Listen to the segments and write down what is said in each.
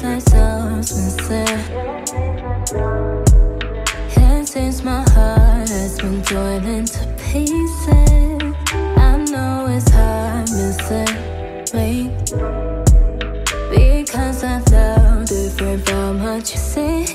like sounds sincere. And since my heart has been torn into pieces, I know it's hard missing me, because I felt different from what you see.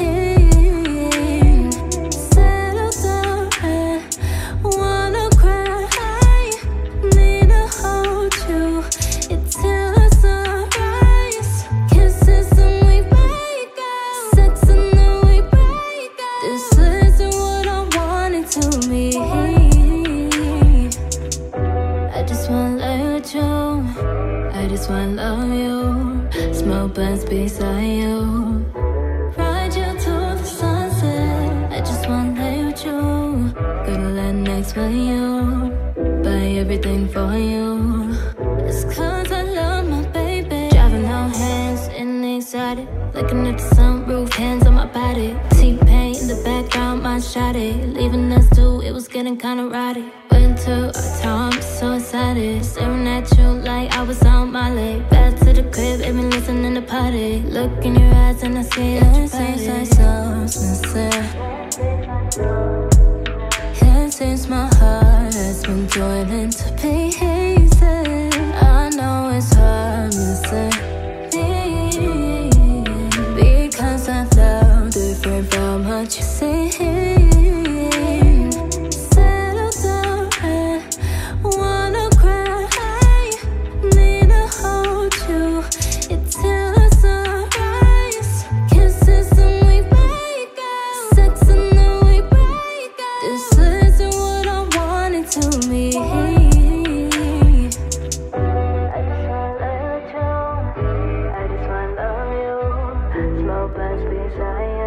Settle down and wanna cry. I need to hold you until the sunrise. Kisses and we wake up, sex and then we break up. This isn't what I wanted to be. I just wanna lay with you, I just wanna love you, smoke blunts beside you, ride you to the sunset. I just wanna lay with you, gonna let next for you, buy everything for you. It's cause I love my baby. Driving on hands in the exotic, looking at the sunroof, hands on my body. T-Pain in the background, my shawty. Leaving us two, it was getting kinda rowdy. Went to our town, I'm so excited, staring at you like I was on my leg. Back to the crib, baby, listening to party. Look in your eyes and I see that you're ready. Like sounds sincere. And since my heart has been torn into pieces, I know it's hard missing me, because I felt different from what you see. Settle down and wanna cry. I need to hold you until the sunrise. Kisses and we wake up, sex and then we break up. This isn't what I wanted to be. I just wanna lay with you, I just wanna love you, smoke blunts beside you.